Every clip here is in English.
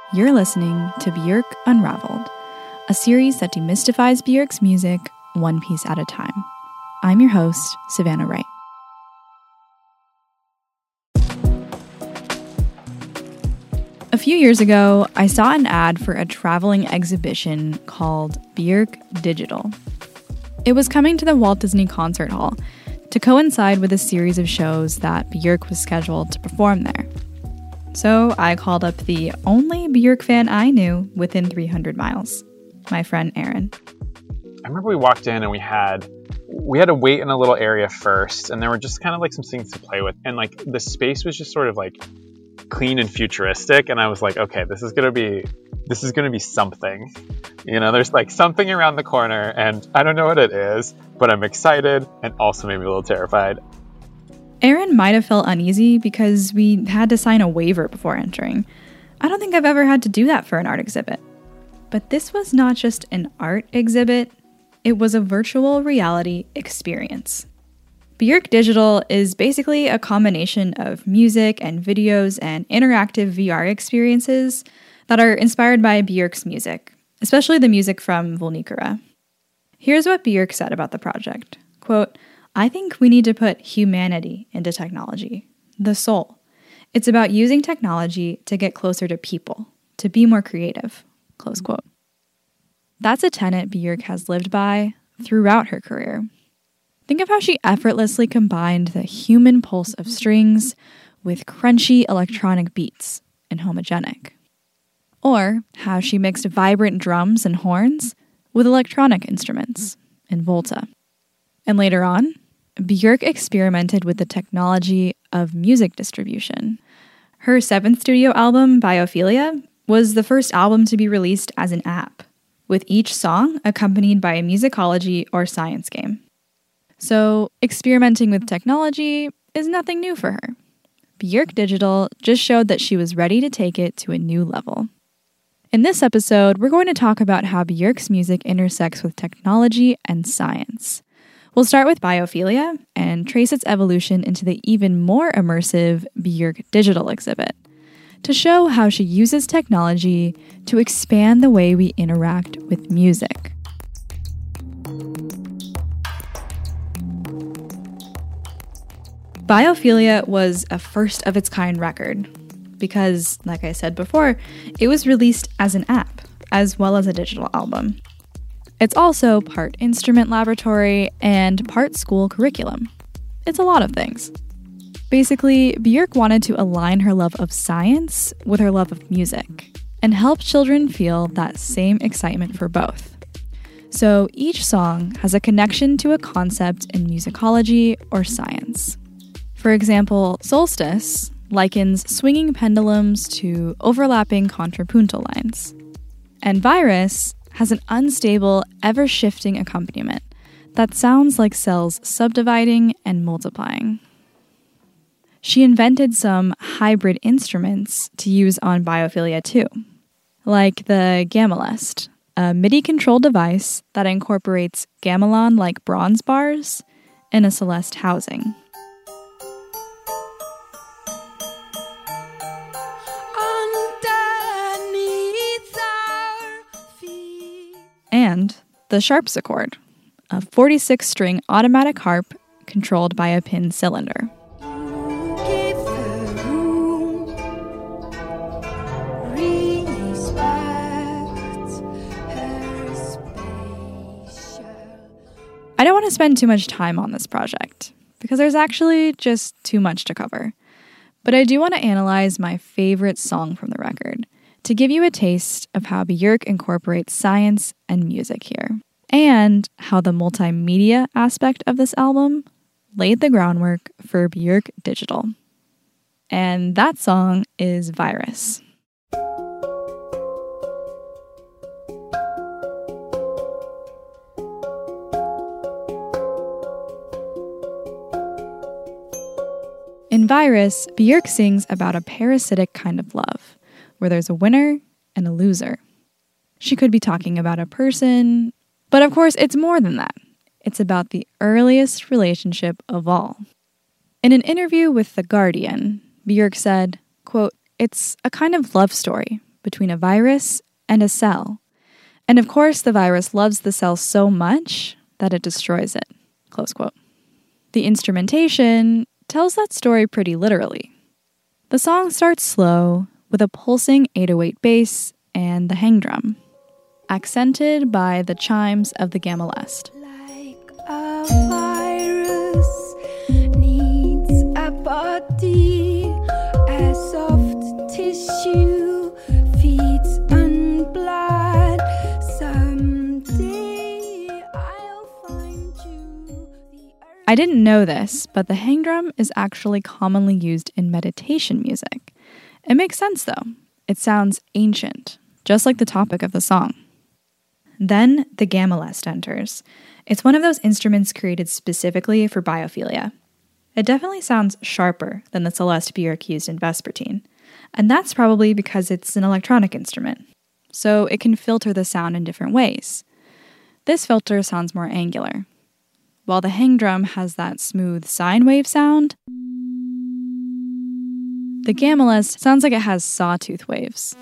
You're listening to Björk Unraveled, a series that demystifies Björk's music one piece at a time. I'm your host, Savannah Wright. A few years ago, I saw an ad for a traveling exhibition called Björk Digital. It was coming to the Walt Disney Concert Hall to coincide with a series of shows that Björk was scheduled to perform there. So I called up the only Björk fan I knew within 300 miles, my friend Aaron. I remember we walked in and we had to wait in a little area first, and there were just kind of like some things to play with, and like the space was just sort of like clean and futuristic, and I was like, okay, this is gonna be something. You know, there's like something around the corner, and I don't know what it is, but I'm excited and also maybe a little terrified. Aaron might have felt uneasy because we had to sign a waiver before entering. I don't think I've ever had to do that for an art exhibit. But this was not just an art exhibit, it was a virtual reality experience. Björk Digital is basically a combination of music and videos and interactive VR experiences that are inspired by Björk's music, especially the music from Vulnikura. Here's what Björk said about the project. Quote, "I think we need to put humanity into technology, the soul. It's about using technology to get closer to people, to be more creative." Close quote. That's a tenet Björk has lived by throughout her career. Think of how she effortlessly combined the human pulse of strings with crunchy electronic beats in Homogenic. Or how she mixed vibrant drums and horns with electronic instruments in Volta. And later on, Björk experimented with the technology of music distribution. Her seventh studio album, Biophilia, was the first album to be released as an app, with each song accompanied by a musicology or science game. So, experimenting with technology is nothing new for her. Björk Digital just showed that she was ready to take it to a new level. In this episode, we're going to talk about how Björk's music intersects with technology and science. We'll start with Biophilia and trace its evolution into the even more immersive Björk Digital exhibit to show how she uses technology to expand the way we interact with music. Biophilia was a first-of-its-kind record because, like I said before, it was released as an app as well as a digital album. It's also part instrument laboratory and part school curriculum. It's a lot of things. Basically, Björk wanted to align her love of science with her love of music and help children feel that same excitement for both. So each song has a connection to a concept in musicology or science. For example, Solstice likens swinging pendulums to overlapping contrapuntal lines. And Virus has an unstable, ever-shifting accompaniment that sounds like cells subdividing and multiplying. She invented some hybrid instruments to use on Biophilia too, like the Gamelest, a MIDI-controlled device that incorporates gamelan-like bronze bars in a Celeste housing. And the Sharpsichord, a 46-string automatic harp controlled by a pin cylinder. I don't want to spend too much time on this project, because there's actually just too much to cover. But I do want to analyze my favorite song from the record, to give you a taste of how Björk incorporates science and music here, and how the multimedia aspect of this album laid the groundwork for Björk Digital. And that song is Virus. In Virus, Björk sings about a parasitic kind of love, where there's a winner and a loser. She could be talking about a person, but of course it's more than that. It's about the earliest relationship of all. In an interview with The Guardian, Björk said, quote, "It's a kind of love story between a virus and a cell. And of course, the virus loves the cell so much that it destroys it. Close quote. The instrumentation tells that story pretty literally. The song starts slow with a pulsing 808 bass and the hang drum, accented by the chimes of the gamma lest. Like a virus needs a body, a soft tissue feeds on blood. Someday I'll find you. I didn't know this, but the hang drum is actually commonly used in meditation music. It makes sense though. It sounds ancient, just like the topic of the song. Then the gamma lest enters. It's one of those instruments created specifically for biophilia. It definitely sounds sharper than the Celeste Björk used in Vespertine, and that's probably because it's an electronic instrument, so it can filter the sound in different ways. This filter sounds more angular, while the hang drum has that smooth sine wave sound. The gamma lest sounds like it has sawtooth waves.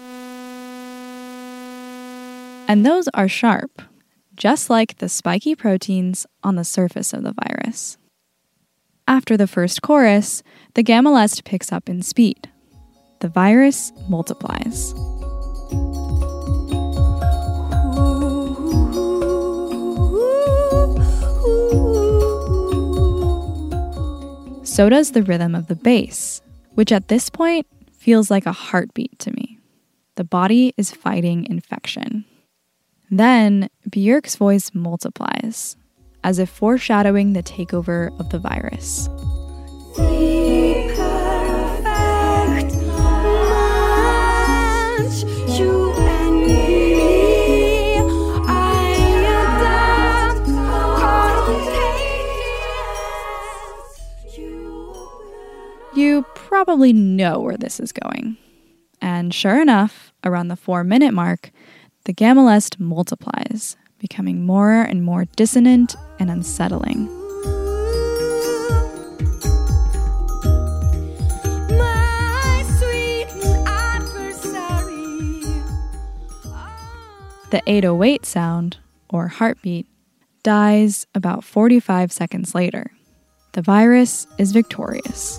And those are sharp, just like the spiky proteins on the surface of the virus. After the first chorus, the gamma lest picks up in speed. The virus multiplies. So does the rhythm of the bass, which at this point feels like a heartbeat to me. The body is fighting infection. Then Björk's voice multiplies, as if foreshadowing the takeover of the virus. The perfect match, you and me. I adapt, contagious. You probably know where this is going. And sure enough, around the 4-minute mark, the gamma lest multiplies, becoming more and more dissonant and unsettling. My sweet adversary. The 808 sound, or heartbeat, dies about 45 seconds later. The virus is victorious.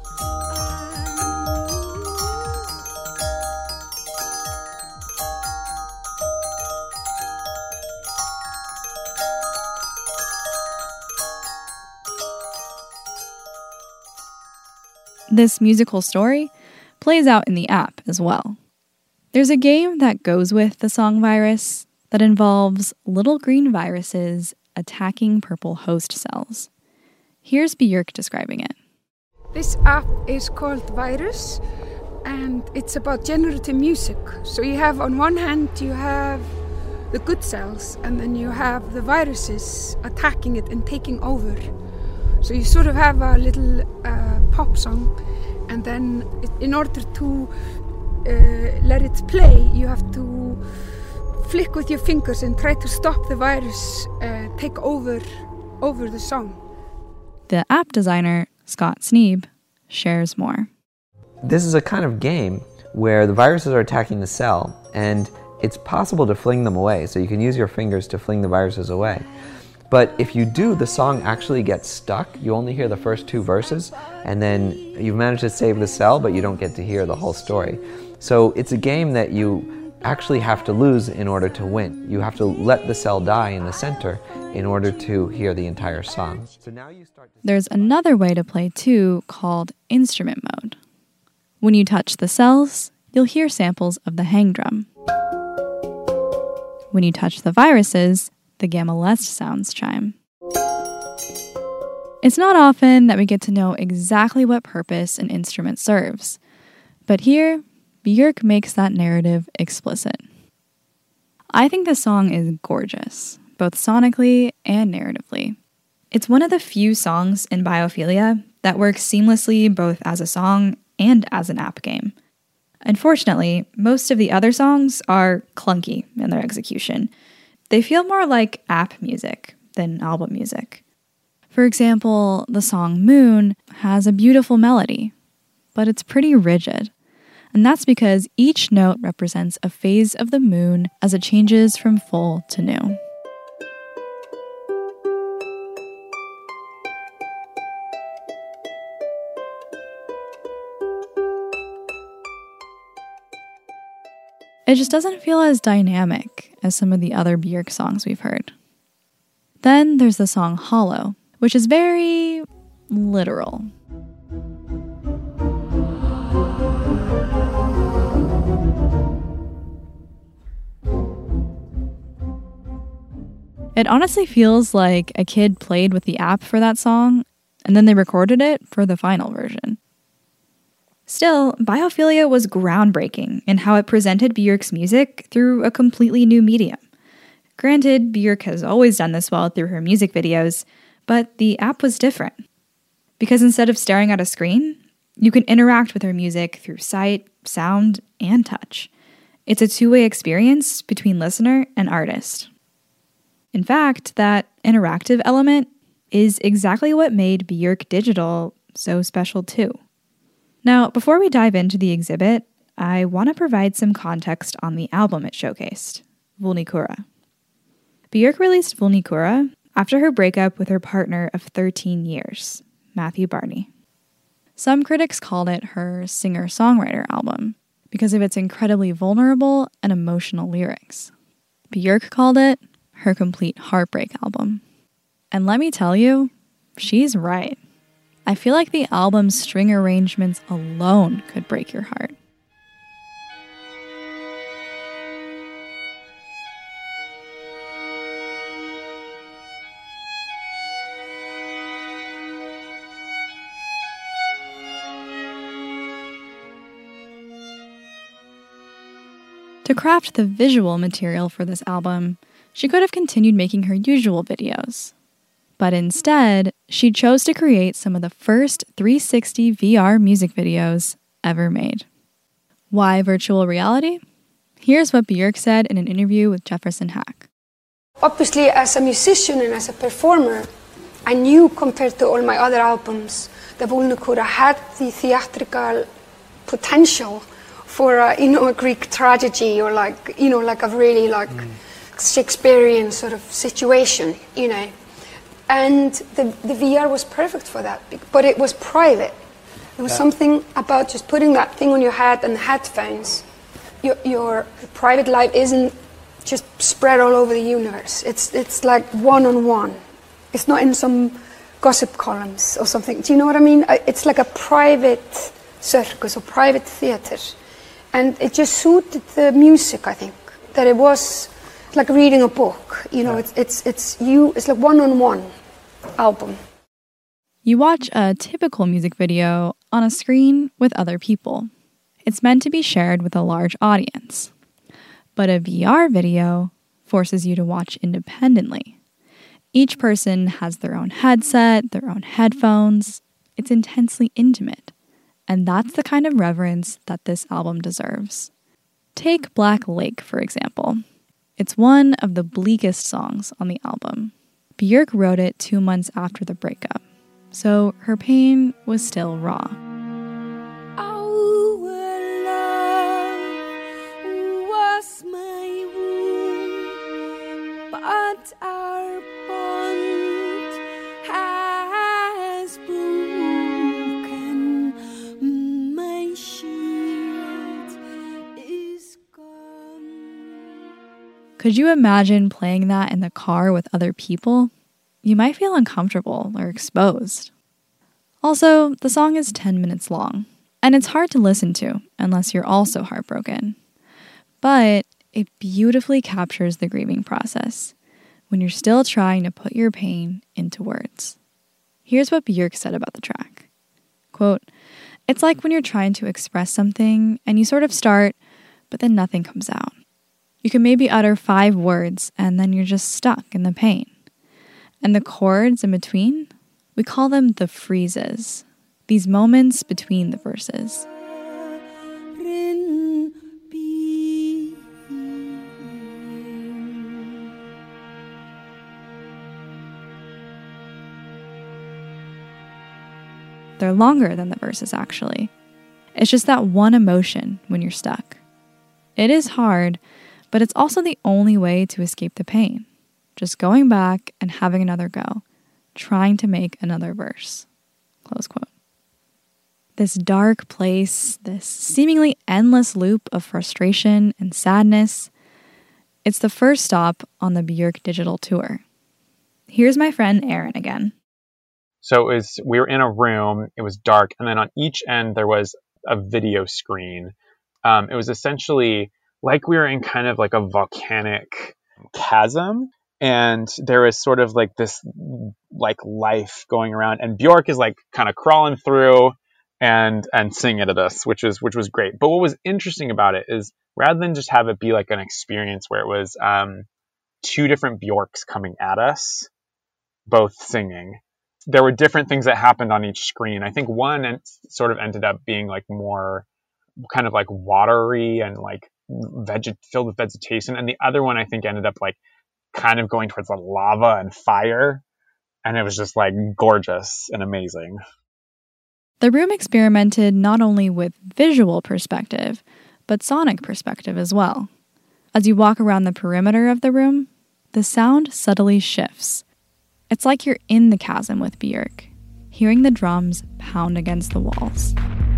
This musical story plays out in the app as well. There's a game that goes with the song Virus that involves little green viruses attacking purple host cells. Here's Björk describing it. This app is called Virus, and it's about generative music. So you have, on one hand, you have the good cells, and then you have the viruses attacking it and taking over. So you sort of have a little pop song, and then in order to let it play, you have to flick with your fingers and try to stop the virus take over the song. The app designer, Scott Sneeb, shares more. This is a kind of game where the viruses are attacking the cell, and it's possible to fling them away. So you can use your fingers to fling the viruses away. But if you do, the song actually gets stuck. You only hear the first 2 verses, and then you've managed to save the cell, but you don't get to hear the whole story. So it's a game that you actually have to lose in order to win. You have to let the cell die in the center in order to hear the entire song. So now you start to... There's another way to play too, called instrument mode. When you touch the cells, you'll hear samples of the hang drum. When you touch the viruses, the gamma lest sounds chime. It's not often that we get to know exactly what purpose an instrument serves, but here, Björk makes that narrative explicit. I think the song is gorgeous, both sonically and narratively. It's one of the few songs in Biophilia that works seamlessly both as a song and as an app game. Unfortunately, most of the other songs are clunky in their execution. They feel more like app music than album music. For example, the song Moon has a beautiful melody, but it's pretty rigid. And that's because each note represents a phase of the moon as it changes from full to new. It just doesn't feel as dynamic as some of the other Björk songs we've heard. Then there's the song Hollow, which is very literal. It honestly feels like a kid played with the app for that song, and then they recorded it for the final version. Still, Biophilia was groundbreaking in how it presented Björk's music through a completely new medium. Granted, Björk has always done this well through her music videos, but the app was different. Because instead of staring at a screen, you can interact with her music through sight, sound, and touch. It's a two-way experience between listener and artist. In fact, that interactive element is exactly what made Björk Digital so special too. Now, before we dive into the exhibit, I want to provide some context on the album it showcased, Vulnikura. Björk released Vulnikura after her breakup with her partner of 13 years, Matthew Barney. Some critics called it her singer-songwriter album because of its incredibly vulnerable and emotional lyrics. Björk called it her complete heartbreak album. And let me tell you, she's right. I feel like the album's string arrangements alone could break your heart. To craft the visual material for this album, she could have continued making her usual videos. But instead, she chose to create some of the first 360 VR music videos ever made. Why virtual reality? Here's what Björk said in an interview with Jefferson Hack. Obviously, as a musician and as a performer, I knew compared to all my other albums that Vulnikura had the theatrical potential for a Greek tragedy or like a really Shakespearean sort of situation, And the VR was perfect for that, but it was private. There was something about just putting that thing on your head and the headphones. Your private life isn't just spread all over the universe. It's like one-on-one. It's not in some gossip columns or something. Do you know what I mean? It's like a private circus or private theater. And it just suited the music, I think. That it was like reading a book. It's like one-on-one album. You watch a typical music video on a screen with other people. It's meant to be shared with a large audience. But a VR video forces you to watch independently. Each person has their own headset, their own headphones. It's intensely intimate. And that's the kind of reverence that this album deserves. Take Black Lake, for example. It's one of the bleakest songs on the album. Björk wrote it 2 months after the breakup, so her pain was still raw. Our love was my wound, but our bond has broken. My shield is gone. Could you imagine playing that in the car with other people? You might feel uncomfortable or exposed. Also, the song is 10 minutes long, and it's hard to listen to unless you're also heartbroken. But it beautifully captures the grieving process when you're still trying to put your pain into words. Here's what Björk said about the track. Quote, "It's like when you're trying to express something and you sort of start, but then nothing comes out. You can maybe utter 5 words and then you're just stuck in the pain. And the chords in between, we call them the freezes, these moments between the verses. They're longer than the verses, actually. It's just that one emotion when you're stuck. It is hard, but it's also the only way to escape the pain. Just going back and having another go, trying to make another verse. Close quote. This dark place, this seemingly endless loop of frustration and sadness, it's the first stop on the Björk digital tour. Here's my friend Aaron again. So we were in a room, it was dark, and then on each end there was a video screen. It was essentially like we were in kind of like a volcanic chasm, and there was sort of like this like life going around, and Björk is like kind of crawling through and singing at us, which was great. But what was interesting about it is rather than just have it be like an experience where it was two different Björks coming at us, both singing, there were different things that happened on each screen. I think one sort of ended up being like more kind of like watery and like filled with vegetation, and the other one I think ended up like kind of going towards the lava and fire, and it was just like gorgeous and amazing. The room experimented not only with visual perspective, but sonic perspective as well. As you walk around the perimeter of the room, the sound subtly shifts. It's like you're in the chasm with Björk, hearing the drums pound against the walls.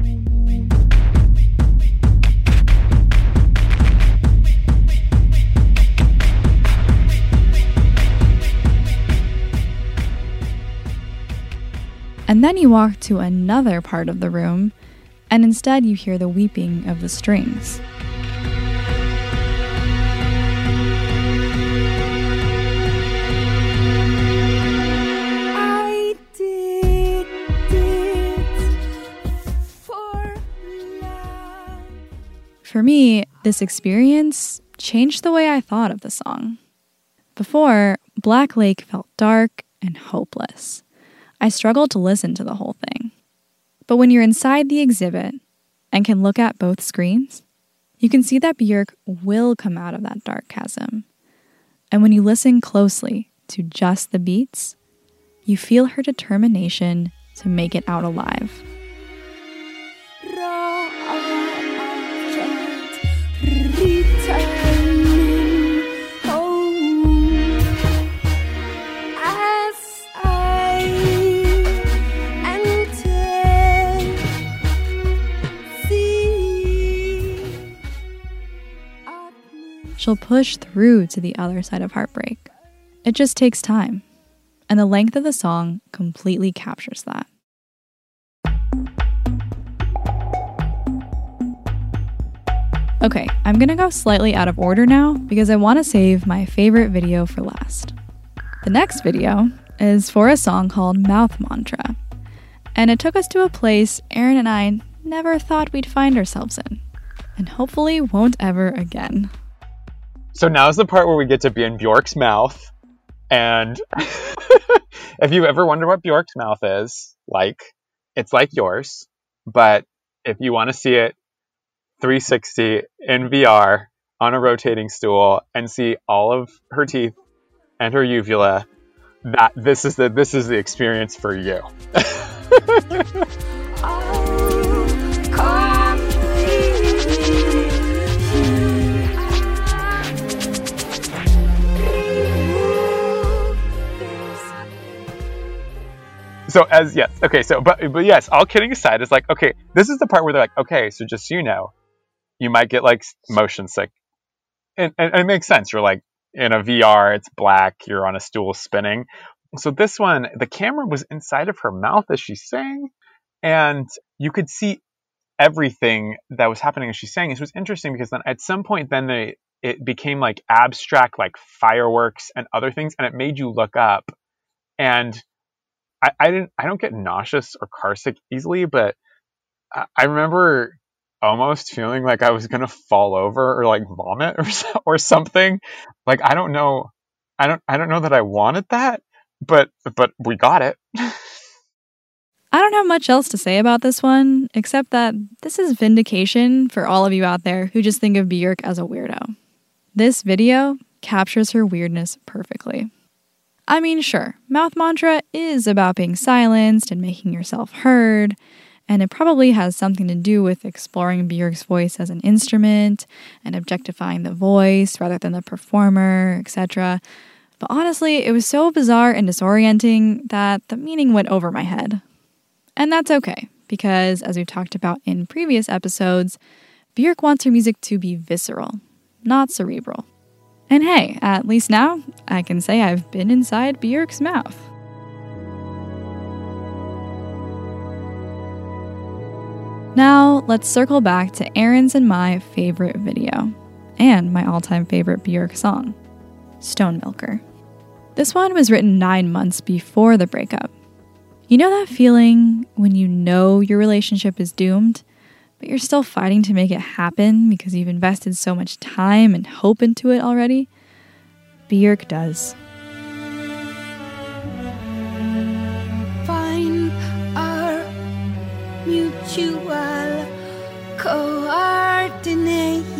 And then you walk to another part of the room, and instead you hear the weeping of the strings. I did it for love. For me, this experience changed the way I thought of the song. Before, Black Lake felt dark and hopeless. I struggled to listen to the whole thing. But when you're inside the exhibit and can look at both screens, you can see that Björk will come out of that dark chasm. And when you listen closely to just the beats, you feel her determination to make it out alive. She'll push through to the other side of heartbreak. It just takes time, and the length of the song completely captures that. Okay, I'm gonna go slightly out of order now because I want to save my favorite video for last. The next video is for a song called Mouth Mantra, and it took us to a place Aaron and I never thought we'd find ourselves in, and hopefully won't ever again. So now's the part where we get to be in Björk's mouth. And if you ever wonder what Björk's mouth is like, it's like yours. But if you want to see it 360 in VR on a rotating stool and see all of her teeth and her uvula, this is the experience for you. But yes, all kidding aside, it's like, okay, this is the part where they're like, okay, so just so you know, you might get like motion sick. And it makes sense. You're like in a VR, it's black, you're on a stool spinning. So this one, the camera was inside of her mouth as she sang, and you could see everything that was happening as she sang. It was interesting because then at some point then it became like abstract, like fireworks and other things, and it made you look up. And I don't get nauseous or carsick easily, but I remember almost feeling like I was gonna fall over or like vomit or something. Like I don't know that I wanted that, but we got it. I don't have much else to say about this one, except that this is vindication for all of you out there who just think of Björk as a weirdo. This video captures her weirdness perfectly. I mean, sure, Mouth Mantra is about being silenced and making yourself heard, And it probably has something to do with exploring Björk's voice as an instrument and objectifying the voice rather than the performer, etc. But honestly, it was so bizarre and disorienting that the meaning went over my head. And that's okay, because as we've talked about in previous episodes, Björk wants her music to be visceral, not cerebral. And hey, at least now, I can say I've been inside Björk's mouth. Now, let's circle back to Erin's and my favorite video, and my all-time favorite Björk song, Stonemilker. This one was written 9 months before the breakup. You know that feeling when you know your relationship is doomed, but you're still fighting to make it happen because you've invested so much time and hope into it already? Björk does. Find our mutual coordinates.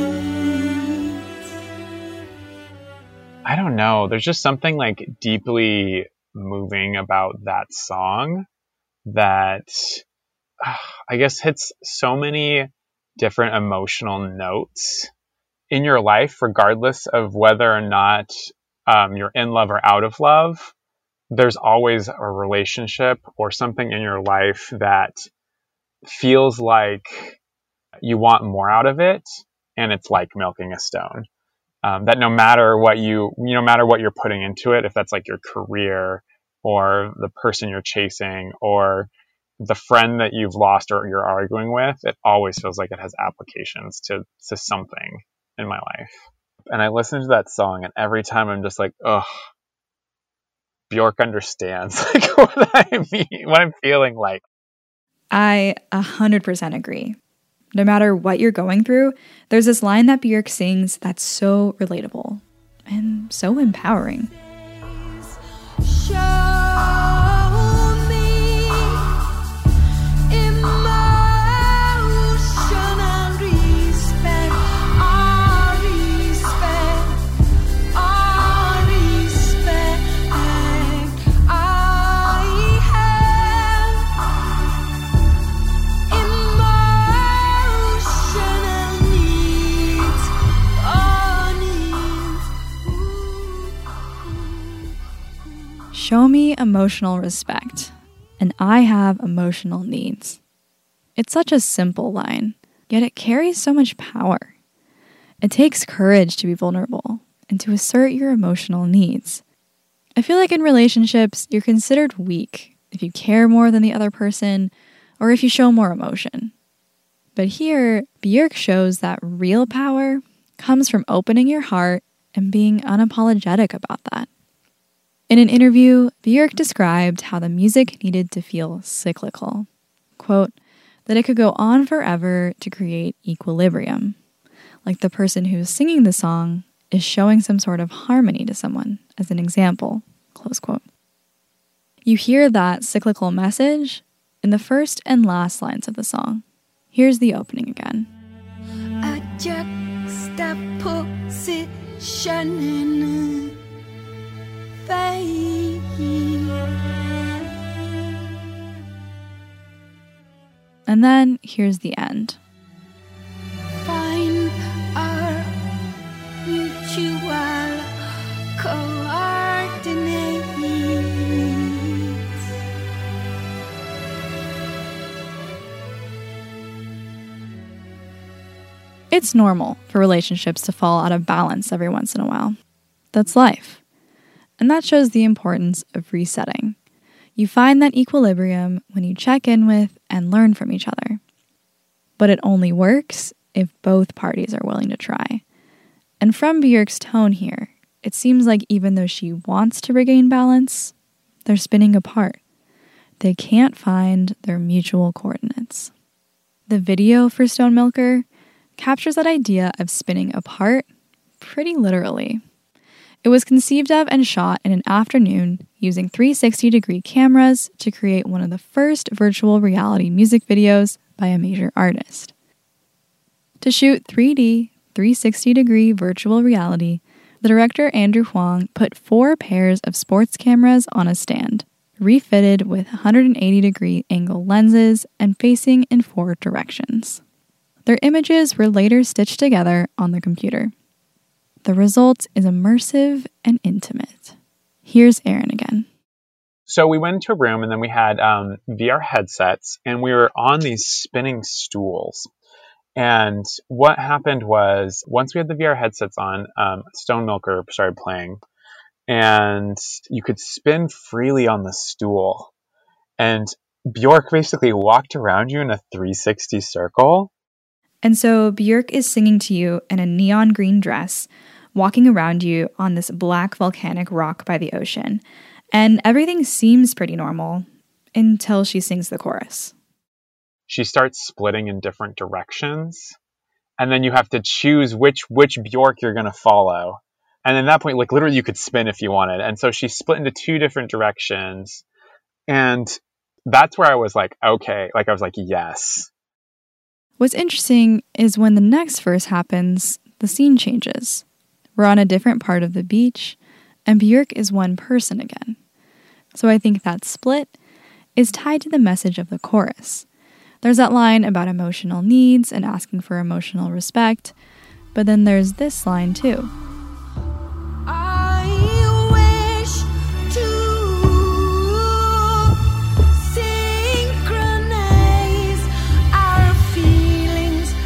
I don't know. There's just something like deeply moving about that song that I guess hits so many different emotional notes in your life, regardless of whether or not you're in love or out of love. There's always a relationship or something in your life that feels like you want more out of it, and it's like milking a stone. That no matter what no matter what you're putting into it, if that's like your career or the person you're chasing or the friend that you've lost or you're arguing with, it always feels like it has applications to something in my life. And I listen to that song, and every time I'm just like, ugh, Björk understands like what I mean, what I'm feeling like. I 100% agree. No matter what you're going through, there's this line that Björk sings that's so relatable and so empowering. Show me emotional respect, our respect, our respect. I have emotional needs, Show me emotional respect, and I have emotional needs. It's such a simple line, yet it carries so much power. It takes courage to be vulnerable and to assert your emotional needs. I feel like in relationships, you're considered weak if you care more than the other person or if you show more emotion. But here, Björk shows that real power comes from opening your heart and being unapologetic about that. In an interview, Björk described how the music needed to feel cyclical. Quote, that it could go on forever to create equilibrium. Like the person who's singing the song is showing some sort of harmony to someone, as an example. Close quote. You hear that cyclical message in the first and last lines of the song. Here's the opening again. a juxtaposition in faith. And then here's the end. Find our mutual coordinates. It's normal for relationships to fall out of balance every once in a while. That's life. And that shows the importance of resetting. You find that equilibrium when you check in with and learn from each other. But it only works if both parties are willing to try. And from Björk's tone here, it seems like even though she wants to regain balance, they're spinning apart. They can't find their mutual coordinates. The video for Stonemilker captures that idea of spinning apart pretty literally. It was conceived of and shot in an afternoon using 360-degree cameras to create one of the first virtual reality music videos by a major artist. To shoot 3D, 360-degree virtual reality, the director Andrew Huang put 4 pairs of sports cameras on a stand, refitted with 180-degree angle lenses and facing in 4 directions. Their images were later stitched together on the computer. The result is immersive and intimate. Here's Aaron again. So we went into a room and then we had VR headsets and we were on these spinning stools. And what happened was once we had the VR headsets on, Stonemilker started playing and you could spin freely on the stool. And Björk basically walked around you in a 360 circle. And so Björk is singing to you in a neon green dress, walking around you on this black volcanic rock by the ocean. And everything seems pretty normal until she sings the chorus. She starts splitting in different directions. And then you have to choose which Björk you're going to follow. And at that point, like literally you could spin if you wanted. And so she split into 2 different directions. And that's where I was like, okay, like I was like, yes. What's interesting is when the next verse happens, the scene changes. We're on a different part of the beach, and Björk is one person again. So I think that split is tied to the message of the chorus. There's that line about emotional needs and asking for emotional respect, but then there's this line too. I wish to synchronize our feelings.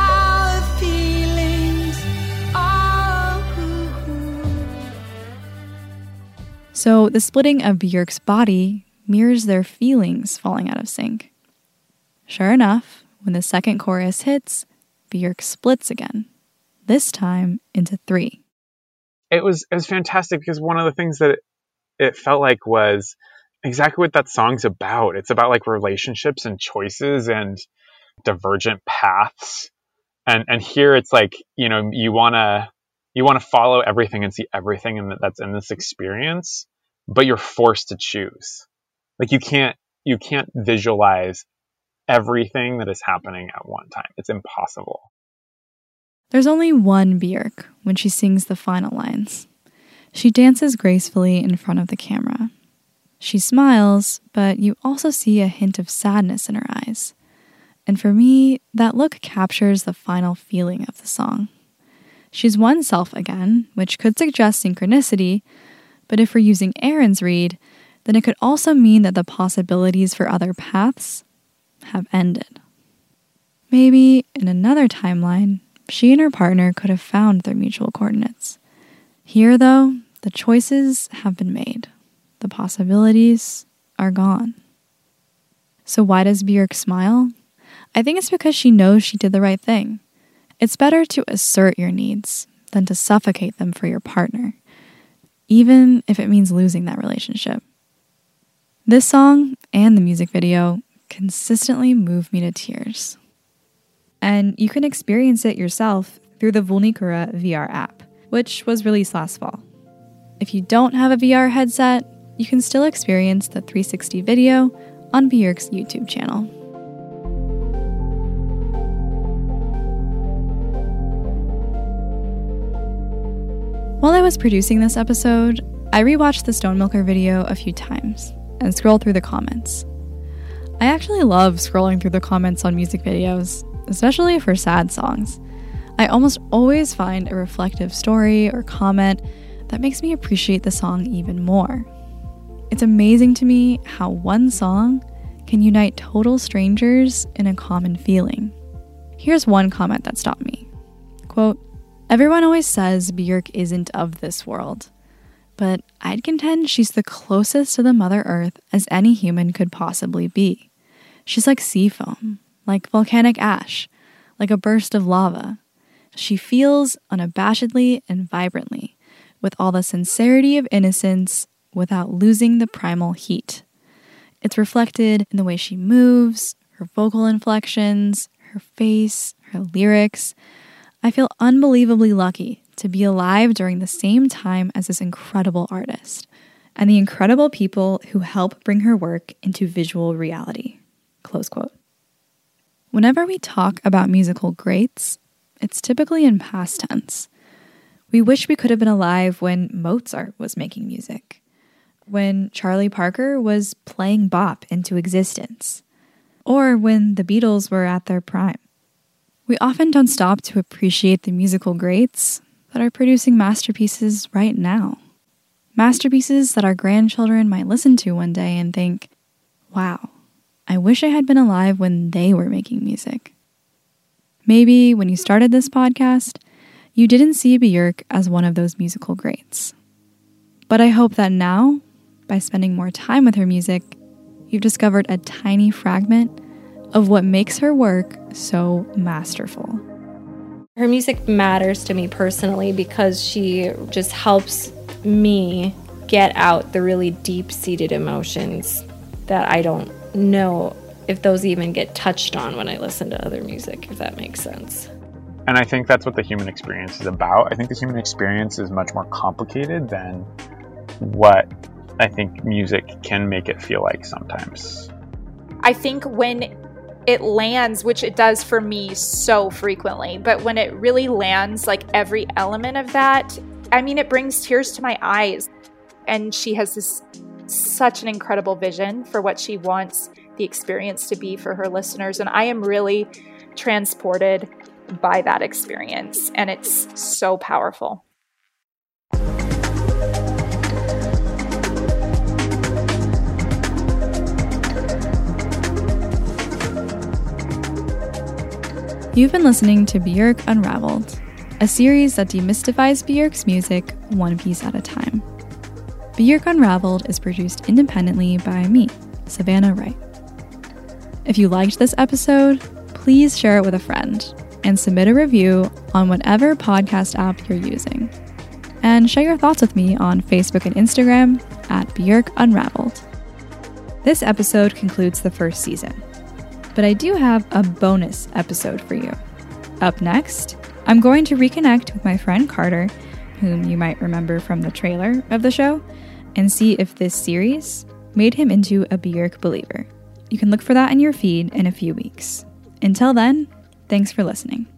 So the splitting of Björk's body mirrors their feelings falling out of sync. Sure enough, when the second chorus hits, Björk splits again, this time into 3. It was fantastic because one of the things that it felt like was exactly what that song's about. It's about like relationships and choices and divergent paths. And here it's like, you know, you want to follow everything and see everything that's in this experience, but you're forced to choose. Like you can't visualize everything that is happening at one time. It's impossible. There's only one Björk when she sings the final lines. She dances gracefully in front of the camera. She smiles, but you also see a hint of sadness in her eyes. And for me, that look captures the final feeling of the song. She's oneself again, which could suggest synchronicity, but if we're using Aaron's read, then it could also mean that the possibilities for other paths have ended. Maybe in another timeline, she and her partner could have found their mutual coordinates. Here, though, the choices have been made. The possibilities are gone. So why does Björk smile? I think it's because she knows she did the right thing. It's better to assert your needs than to suffocate them for your partner, even if it means losing that relationship. This song and the music video consistently move me to tears. And you can experience it yourself through the Vulnicura VR app, which was released last fall. If you don't have a VR headset, you can still experience the 360 video on Björk's YouTube channel. While I was producing this episode, I rewatched the Stonemilker video a few times and scrolled through the comments. I actually love scrolling through the comments on music videos, especially for sad songs. I almost always find a reflective story or comment that makes me appreciate the song even more. It's amazing to me how one song can unite total strangers in a common feeling. Here's one comment that stopped me. Quote, "Everyone always says Björk isn't of this world, but I'd contend she's the closest to the Mother Earth as any human could possibly be. She's like sea foam, like volcanic ash, like a burst of lava. She feels unabashedly and vibrantly, with all the sincerity of innocence without losing the primal heat. It's reflected in the way she moves, her vocal inflections, her face, her lyrics. I feel unbelievably lucky to be alive during the same time as this incredible artist and the incredible people who help bring her work into visual reality." Close quote. Whenever we talk about musical greats, it's typically in past tense. We wish we could have been alive when Mozart was making music, when Charlie Parker was playing bop into existence, or when the Beatles were at their prime. We often don't stop to appreciate the musical greats that are producing masterpieces right now. Masterpieces that our grandchildren might listen to one day and think, wow, I wish I had been alive when they were making music. Maybe when you started this podcast, you didn't see Björk as one of those musical greats. But I hope that now, by spending more time with her music, you've discovered a tiny fragment of what makes her work so masterful. Her music matters to me personally because she just helps me get out the really deep-seated emotions that I don't know if those even get touched on when I listen to other music, if that makes sense. And I think that's what the human experience is about. I think the human experience is much more complicated than what I think music can make it feel like sometimes. I think when it lands, which it does for me so frequently, but when it really lands, like every element of that, I mean, it brings tears to my eyes. And she has such an incredible vision for what she wants the experience to be for her listeners. And I am really transported by that experience. And it's so powerful. You've been listening to Björk Unraveled, a series that demystifies Björk's music one piece at a time. Björk Unraveled is produced independently by me, Savannah Wright. If you liked this episode, please share it with a friend and submit a review on whatever podcast app you're using. And share your thoughts with me on Facebook and Instagram at Björk Unraveled. This episode concludes the first season. But I do have a bonus episode for you. Up next, I'm going to reconnect with my friend Carter, whom you might remember from the trailer of the show, and see if this series made him into a Björk believer. You can look for that in your feed in a few weeks. Until then, thanks for listening.